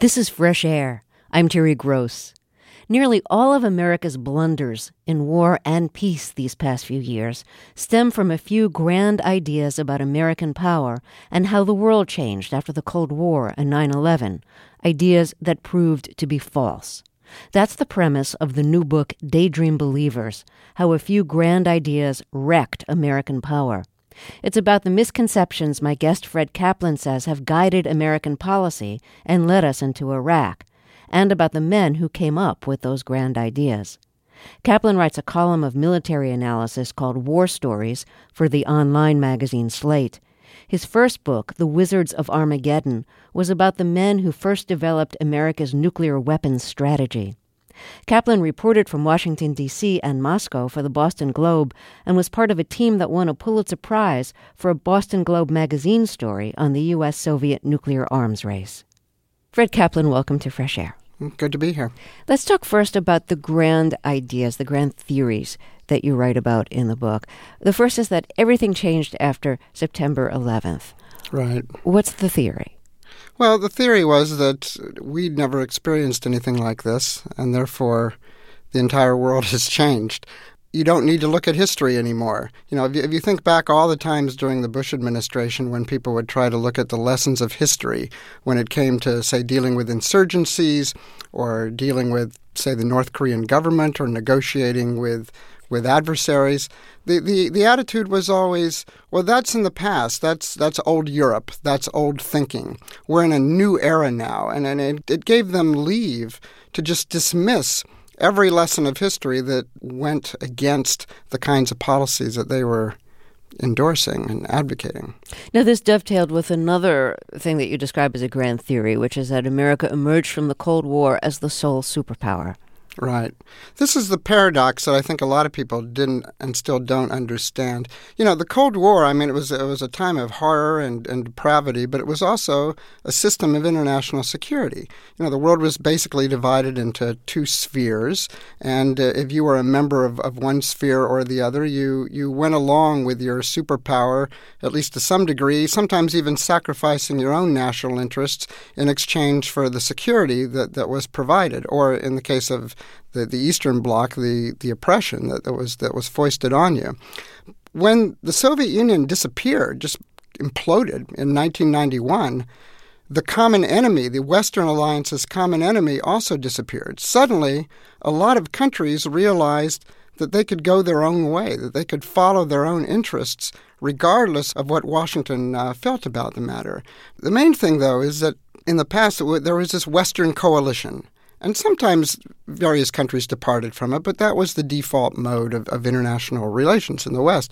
This is Fresh Air. I'm Terry Gross. Nearly all of America's blunders in war and peace these past few years stem from a few grand ideas about American power and how the world changed after the Cold War and 9/11, ideas that proved to be false. That's the premise of the new book Daydream Believers, How a Few Grand Ideas Wrecked American Power. It's about the misconceptions my guest Fred Kaplan says have guided American policy and led us into Iraq, and about the men who came up with those grand ideas. Kaplan writes a column of military analysis called War Stories for the online magazine Slate. His first book, The Wizards of Armageddon, was about the men who first developed America's nuclear weapons strategy. Kaplan reported from Washington, D.C. and Moscow for the Boston Globe and was part of a team that won a Pulitzer Prize for a Boston Globe magazine story on the U.S.-Soviet nuclear arms race. Fred Kaplan, welcome to Fresh Air. Good to be here. Let's talk first about the grand ideas, the grand theories that you write about in the book. The first is that everything changed after September 11th. Right. What's the theory? Well, the theory was that we'd never experienced anything like this, and therefore the entire world has changed. You don't need to look at history anymore. You know, if you think back all the times during the Bush administration when people would try to look at the lessons of history when it came to, say, dealing with insurgencies or dealing with, say, the North Korean government or negotiating with adversaries, the attitude was always, well, that's in the past. That's old Europe. That's old thinking. We're in a new era now. And it gave them leave to just dismiss every lesson of history that went against the kinds of policies that they were endorsing and advocating. Now, this dovetailed with another thing that you describe as a grand theory, which is that America emerged from the Cold War as the sole superpower. Right. This is the paradox that I think a lot of people didn't and still don't understand. You know, the Cold War, I mean, it was a time of horror and depravity, but it was also a system of international security. You know, the world was basically divided into two spheres, and if you were a member of one sphere or the other, you went along with your superpower, at least to some degree, sometimes even sacrificing your own national interests in exchange for the security that was provided, or in the case of the Eastern Bloc, the oppression that was foisted on you. When the Soviet Union disappeared, just imploded in 1991, the common enemy, the Western alliance's common enemy, also disappeared. Suddenly, a lot of countries realized that they could go their own way, that they could follow their own interests, regardless of what Washington felt about the matter. The main thing, though, is that in the past there was this Western coalition. And sometimes various countries departed from it, but that was the default mode of international relations in the West.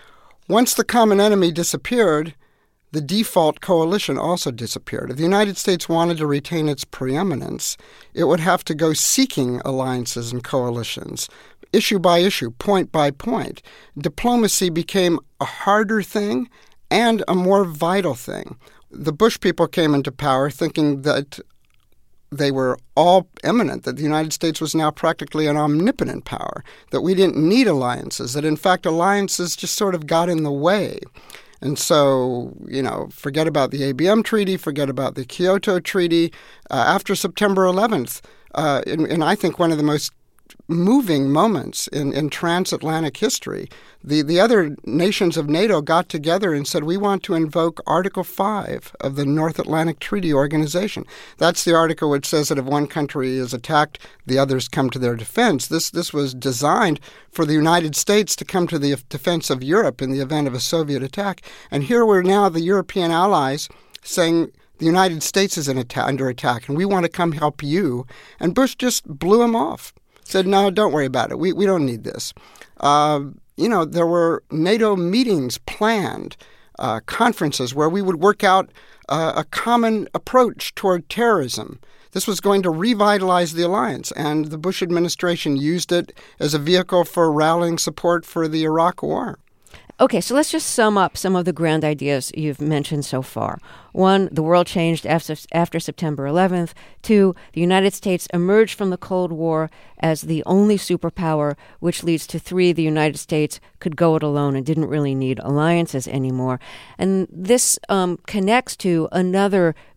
Once the common enemy disappeared, the default coalition also disappeared. If the United States wanted to retain its preeminence, it would have to go seeking alliances and coalitions, issue by issue, point by point. Diplomacy became a harder thing and a more vital thing. The Bush people came into power thinking that they were all eminent, that the United States was now practically an omnipotent power, that we didn't need alliances, that in fact alliances just sort of got in the way. And so, you know, forget about the ABM Treaty, forget about the Kyoto Treaty. After September 11th, and I think one of the most moving moments in transatlantic history, the other nations of NATO got together and said, we want to invoke Article 5 of the North Atlantic Treaty Organization. That's the article which says that if one country is attacked, the others come to their defense. This was designed for the United States to come to the defense of Europe in the event of a Soviet attack. And here we're now, the European allies, saying the United States is under attack and we want to come help you. And Bush just blew him off. Said, no, don't worry about it. We don't need this. There were NATO meetings planned, conferences where we would work out a common approach toward terrorism. This was going to revitalize the alliance, and the Bush administration used it as a vehicle for rallying support for the Iraq War. Okay, so let's just sum up some of the grand ideas you've mentioned so far. 1, the world changed after September 11th. 2, the United States emerged from the Cold War as the only superpower, which leads to 3, the United States could go it alone and didn't really need alliances anymore. And this connects to another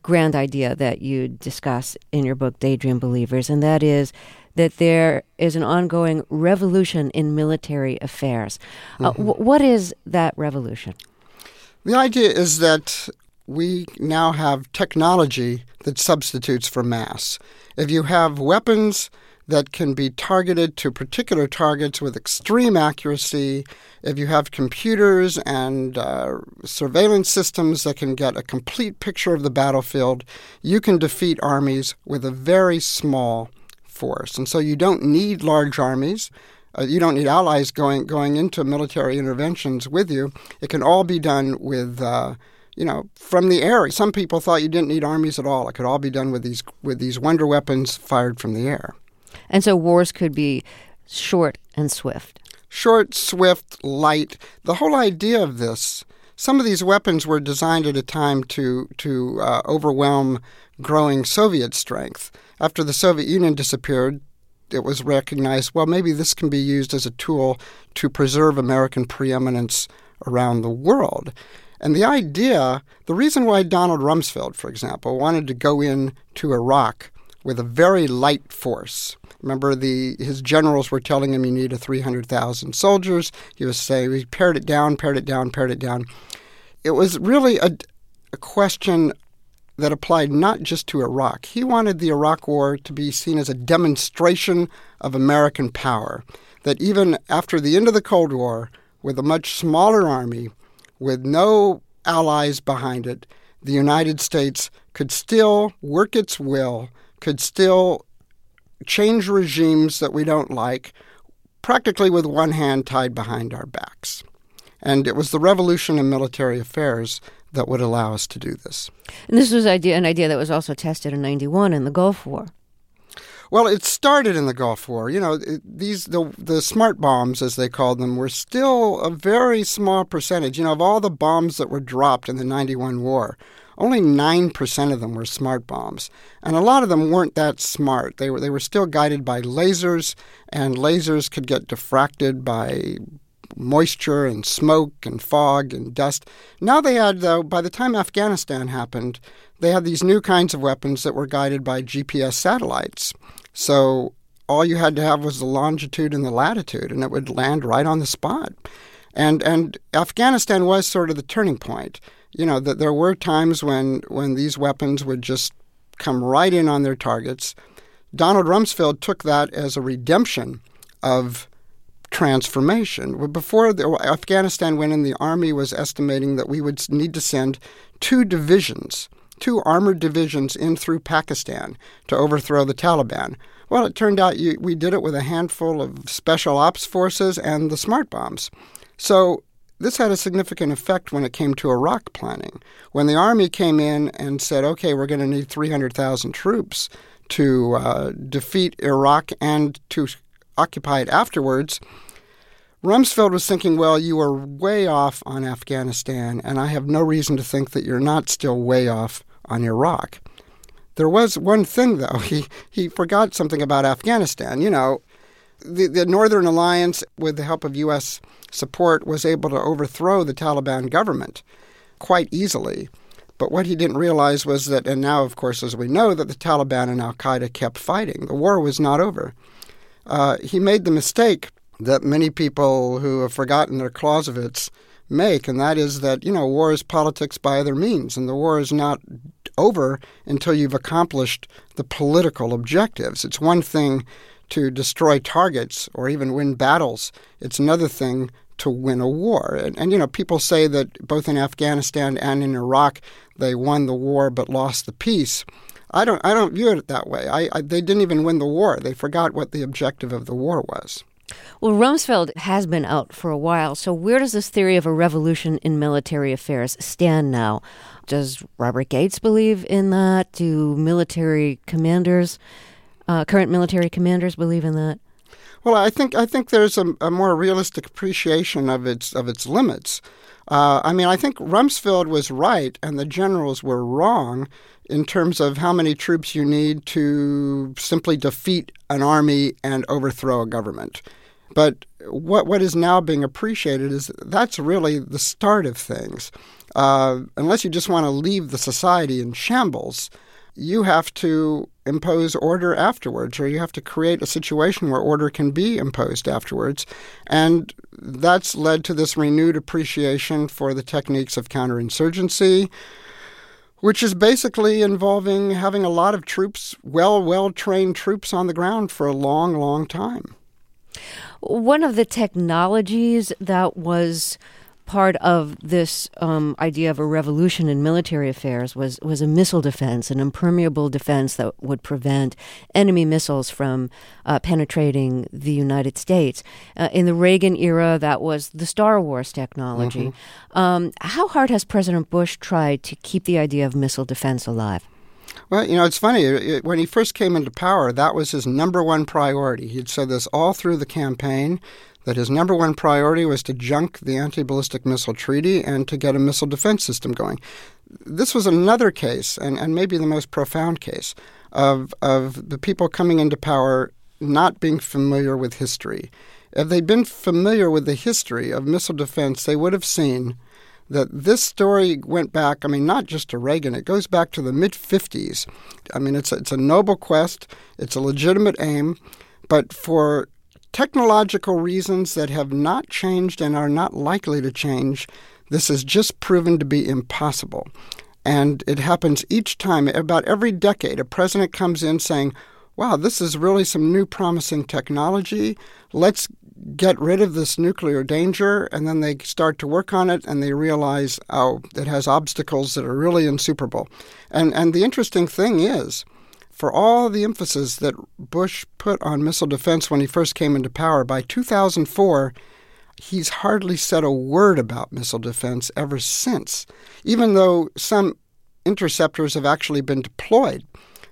grand idea that you discuss in your book, Daydream Believers, and that is that there is an ongoing revolution in military affairs. What is that revolution? The idea is that we now have technology that substitutes for mass. If you have weapons that can be targeted to particular targets with extreme accuracy, if you have computers and surveillance systems that can get a complete picture of the battlefield, you can defeat armies with a very small force. And so you don't need large armies. You don't need allies going into military interventions with you. It can all be done with, from the air. Some people thought you didn't need armies at all. It could all be done with these wonder weapons fired from the air. And so wars could be short and swift. Short, swift, light. The whole idea of this, some of these weapons were designed at a time to overwhelm growing Soviet strength. After the Soviet Union disappeared, it was recognized, well, maybe this can be used as a tool to preserve American preeminence around the world. And the idea, the reason why Donald Rumsfeld, for example, wanted to go into Iraq with a very light force. Remember, his generals were telling him you need 300,000 soldiers. He was saying he pared it down. It was really a question that applied not just to Iraq. He wanted the Iraq War to be seen as a demonstration of American power, that even after the end of the Cold War, with a much smaller army, with no allies behind it, the United States could still work its will, could still change regimes that we don't like, practically with one hand tied behind our backs. And it was the revolution in military affairs that would allow us to do this. And this was an idea that was also tested in 91 in the Gulf War. Well, it started in the Gulf War. The smart bombs, as they called them, were still a very small percentage. Of all the bombs that were dropped in the 91 war, only 9% of them were smart bombs. And a lot of them weren't that smart. They were still guided by lasers, and lasers could get diffracted by moisture and smoke and fog and dust. Now they had, though, by the time Afghanistan happened, they had these new kinds of weapons that were guided by GPS satellites. So all you had to have was the longitude and the latitude, and it would land right on the spot. And Afghanistan was sort of the turning point. That there were times when these weapons would just come right in on their targets. Donald Rumsfeld took that as a redemption of transformation. Before Afghanistan went in, the Army was estimating that we would need to send 2 armored divisions in through Pakistan to overthrow the Taliban. Well, it turned out we did it with a handful of special ops forces and the smart bombs. So this had a significant effect when it came to Iraq planning. When the Army came in and said, okay, we're going to need 300,000 troops to defeat Iraq and to occupy it afterwards, Rumsfeld was thinking, well, you are way off on Afghanistan, and I have no reason to think that you're not still way off on Iraq. There was one thing, though. He forgot something about Afghanistan. The Northern Alliance, with the help of U.S. support, was able to overthrow the Taliban government quite easily. But what he didn't realize was that, and now, of course, as we know, that the Taliban and al-Qaeda kept fighting. The war was not over. He made the mistake that many people who have forgotten their Clausewitz make, and that is that, war is politics by other means, and the war is not over until you've accomplished the political objectives. It's one thing to destroy targets or even win battles. It's another thing to win a war. And people say that both in Afghanistan and in Iraq, they won the war but lost the peace. I don't view it that way. They didn't even win the war. They forgot what the objective of the war was. Well, Rumsfeld has been out for a while, so where does this theory of a revolution in military affairs stand now? Does Robert Gates believe in that? Do military commanders, current military commanders, believe in that? Well, I think there's a more realistic appreciation of its limits. I think Rumsfeld was right and the generals were wrong in terms of how many troops you need to simply defeat an army and overthrow a government. But what is now being appreciated is that's really the start of things. unless you just want to leave the society in shambles, you have to impose order afterwards, or you have to create a situation where order can be imposed afterwards. And that's led to this renewed appreciation for the techniques of counterinsurgency, which is basically involving having a lot of troops, well-trained troops on the ground for a long, long time. One of the technologies that was part of this idea of a revolution in military affairs was a missile defense, an impermeable defense that would prevent enemy missiles from penetrating the United States. In the Reagan era, that was the Star Wars technology. Mm-hmm. How hard has President Bush tried to keep the idea of missile defense alive? Well, it's funny. When he first came into power, that was his number one priority. He'd said this all through the campaign, that his number one priority was to junk the anti-ballistic missile treaty and to get a missile defense system going. This was another case, and maybe the most profound case, of the people coming into power not being familiar with history. If they'd been familiar with the history of missile defense, they would have seen that this story went back, not just to Reagan, it goes back to the mid-'50s. It's a noble quest, it's a legitimate aim, but for technological reasons that have not changed and are not likely to change, this has just proven to be impossible. And it happens each time. About every decade, a president comes in saying, wow, this is really some new promising technology. Let's get rid of this nuclear danger. And then they start to work on it and they realize, it has obstacles that are really insuperable. And the interesting thing is, for all the emphasis that Bush put on missile defense when he first came into power, by 2004, he's hardly said a word about missile defense ever since, even though some interceptors have actually been deployed.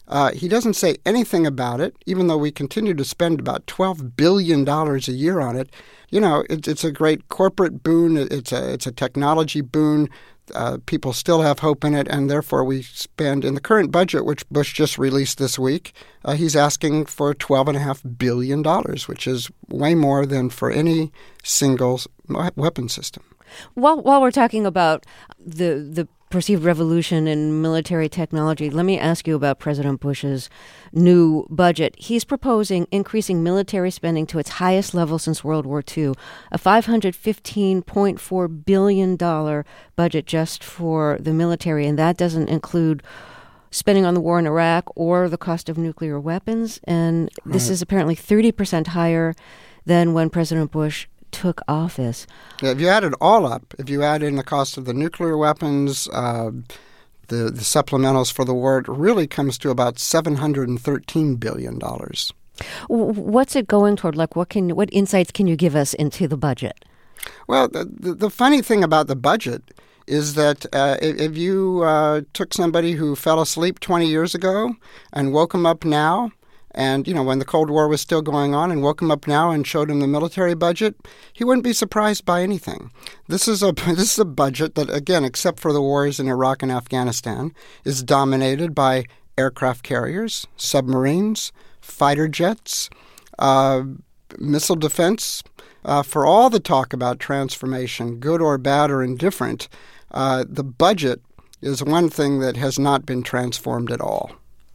He doesn't say anything about it, even though we continue to spend about $12 billion a year on it. It's a great corporate boon. It's a technology boon. People still have hope in it, and therefore we spend, in the current budget, which Bush just released this week, he's asking for $12.5 billion, which is way more than for any single weapon system. While we're talking about the perceived revolution in military technology, let me ask you about President Bush's new budget. He's proposing increasing military spending to its highest level since World War II, a $515.4 billion budget just for the military, and that doesn't include spending on the war in Iraq or the cost of nuclear weapons. And this is apparently 30% higher than when President Bush took office. Yeah, if you add it all up, if you add in the cost of the nuclear weapons, the supplementals for the war, it really comes to about $713 billion. What's it going toward? What insights can you give us into the budget? Well, the funny thing about the budget is that if you took somebody who fell asleep 20 years ago and woke him up now, and, when the Cold War was still going on, and woke him up now and showed him the military budget, he wouldn't be surprised by anything. This is a budget that, again, except for the wars in Iraq and Afghanistan, is dominated by aircraft carriers, submarines, fighter jets, missile defense. For all the talk about transformation, good or bad or indifferent, the budget is one thing that has not been transformed at all.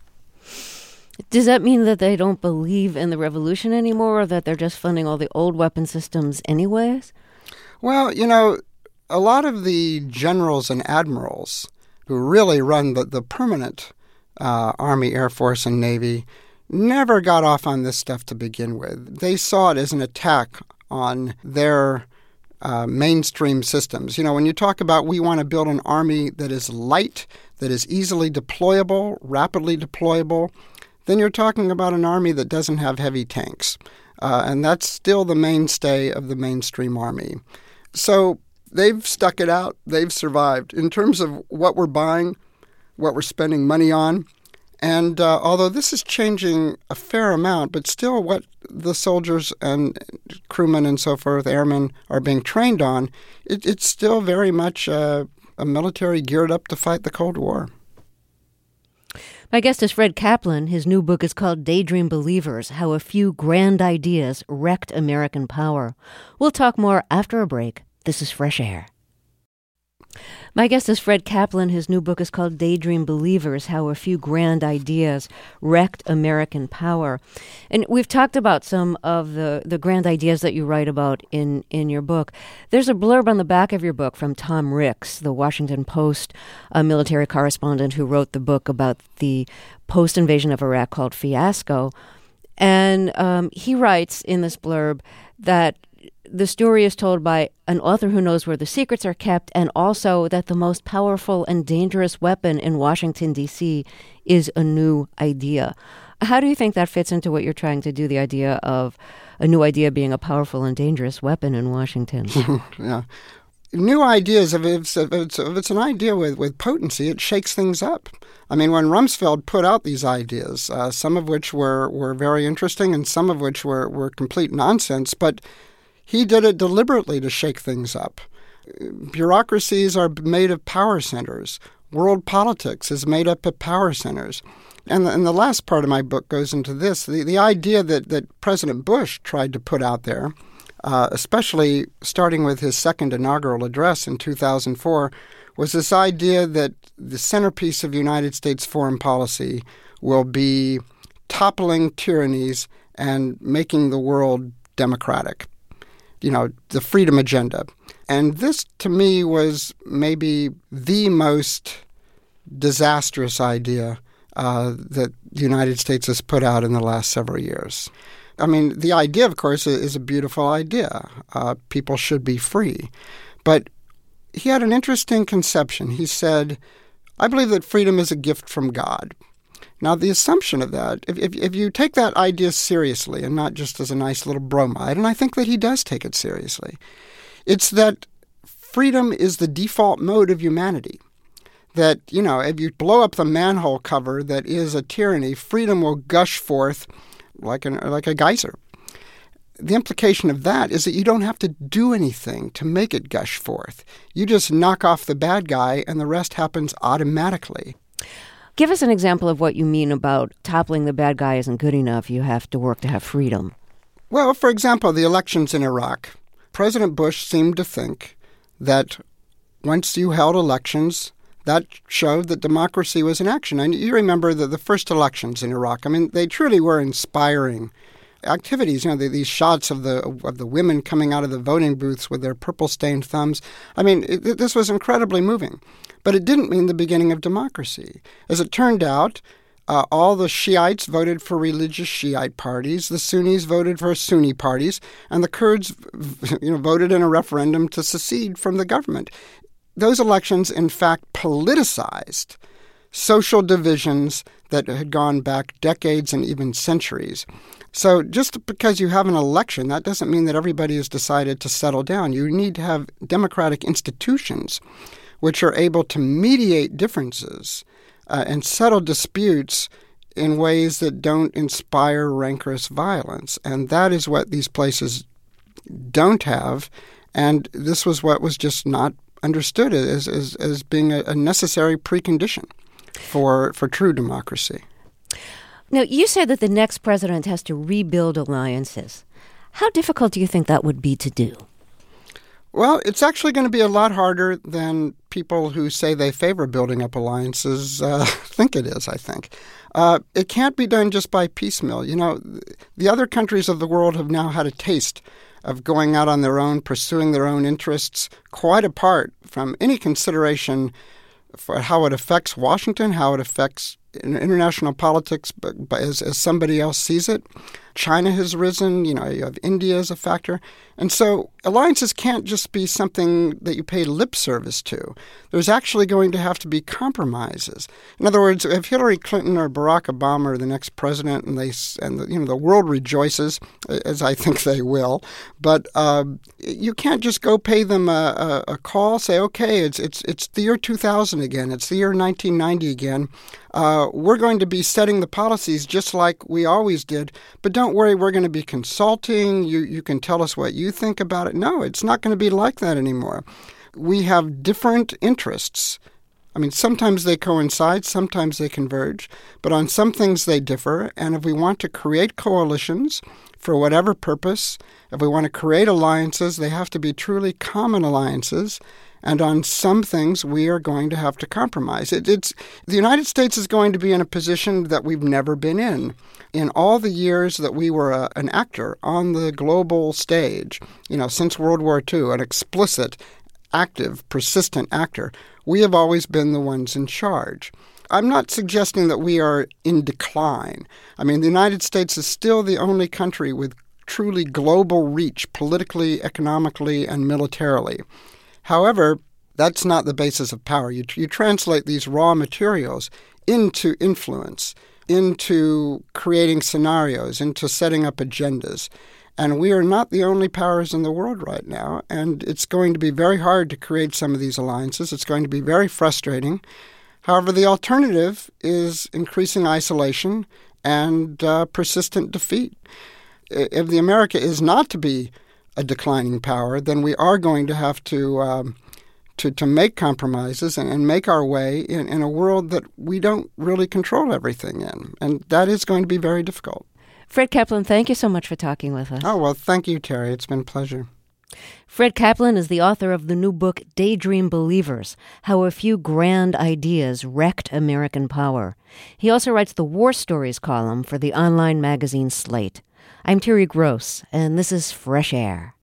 Does that mean that they don't believe in the revolution anymore, or that they're just funding all the old weapon systems anyways? Well, a lot of the generals and admirals who really run the permanent Army, Air Force, and Navy never got off on this stuff to begin with. They saw it as an attack on their mainstream systems. When you talk about we want to build an army that is light, that is easily deployable, rapidly deployable, then you're talking about an army that doesn't have heavy tanks. And that's still the mainstay of the mainstream army. So they've stuck it out. They've survived. In terms of what we're buying, what we're spending money on, and although this is changing a fair amount, but still what the soldiers and crewmen and so forth, airmen, are being trained on, it's still very much a military geared up to fight the Cold War. My guest is Fred Kaplan. His new book is called Daydream Believers, How a Few Grand Ideas Wrecked American Power. We'll talk more after a break. This is Fresh Air. My guest is Fred Kaplan. His new book is called Daydream Believers, How a Few Grand Ideas Wrecked American Power. And we've talked about some of the grand ideas that you write about in your book. There's a blurb on the back of your book from Tom Ricks, the Washington Post military correspondent who wrote the book about the post-invasion of Iraq called Fiasco. And he writes in this blurb that the story is told by an author who knows where the secrets are kept, and also that the most powerful and dangerous weapon in Washington, D.C. is a new idea. How do you think that fits into what you're trying to do, the idea of a new idea being a powerful and dangerous weapon in Washington? Yeah. New ideas, if it's an idea with potency, it shakes things up. I mean, when Rumsfeld put out these ideas, some of which were very interesting and some of which were complete nonsense, but he did it deliberately to shake things up. Bureaucracies are made of power centers. World politics is made up of power centers. And the last part of my book goes into this. The idea that President Bush tried to put out there, especially starting with his second inaugural address in 2004, was this idea that the centerpiece of United States foreign policy will be toppling tyrannies and making the world democratic. You know, the freedom agenda. And this, to me, was maybe the most disastrous idea that the United States has put out in the last several years. I mean, the idea, of course, is a beautiful idea. People should be free. But he had an interesting conception. He said, I believe that freedom is a gift from God. Now, the assumption of that, if you take that idea seriously and not just as a nice little bromide, and I think that he does take it seriously, it's that freedom is the default mode of humanity. That, you know, if you blow up the manhole cover that is a tyranny, freedom will gush forth like a geyser. The implication of that is that you don't have to do anything to make it gush forth. You just knock off the bad guy and the rest happens automatically. Give us an example of what you mean about toppling the bad guy isn't good enough. You have to work to have freedom. Well, for example, the elections in Iraq. President Bush seemed to think that once you held elections, that showed that democracy was in action. And you remember the first elections in Iraq. I mean, they truly were inspiring activities. You know, these shots of the women coming out of the voting booths with their purple-stained thumbs. I mean, this was incredibly moving. But it didn't mean the beginning of democracy. As it turned out, all the Shiites voted for religious Shiite parties, the Sunnis voted for Sunni parties, and the Kurds voted in a referendum to secede from the government. Those elections, in fact, politicized social divisions that had gone back decades and even centuries. So just because you have an election, that doesn't mean that everybody has decided to settle down. You need to have democratic institutions which are able to mediate differences and settle disputes in ways that don't inspire rancorous violence. And that is what these places don't have. And this was what was just not understood as being a necessary precondition for true democracy. Now, you said that the next president has to rebuild alliances. How difficult do you think that would be to do? Well, it's actually going to be a lot harder than people who say they favor building up alliances think it is, I think. It can't be done just by piecemeal. You know, the other countries of the world have now had a taste of going out on their own, pursuing their own interests, quite apart from any consideration for how it affects Washington, how it affects international politics as somebody else sees it. China has risen, you have India as a factor. And so alliances can't just be something that you pay lip service to. There's actually going to have to be compromises. In other words, if Hillary Clinton or Barack Obama are the next president and the world rejoices, as I think they will, but you can't just go pay them a call, say, okay, it's the year 2000 again, it's the year 1990 again. We're going to be setting the policies just like we always did, but don't worry, we're going to be consulting. You can tell us what you think about it. No, it's not going to be like that anymore. We have different interests. I mean, sometimes they coincide, sometimes they converge, but on some things they differ. And if we want to create coalitions for whatever purpose, if we want to create alliances, they have to be truly common alliances. And on some things, we are going to have to compromise. The United States is going to be in a position that we've never been in. In all the years that we were an actor on the global stage, since World War II, an explicit, active, persistent actor, we have always been the ones in charge. I'm not suggesting that we are in decline. I mean, the United States is still the only country with truly global reach, politically, economically, and militarily. However, that's not the basis of power. You translate these raw materials into influence, into creating scenarios, into setting up agendas. And we are not the only powers in the world right now. And it's going to be very hard to create some of these alliances. It's going to be very frustrating. However, the alternative is increasing isolation and persistent defeat. If the America is not to be a declining power, then we are going to have to make compromises and make our way in a world that we don't really control everything in. And that is going to be very difficult. Fred Kaplan, thank you so much for talking with us. Oh, well, thank you, Terry. It's been a pleasure. Fred Kaplan is the author of the new book, Daydream Believers, How a Few Grand Ideas Wrecked American Power. He also writes the War Stories column for the online magazine Slate. I'm Terry Gross, and this is Fresh Air.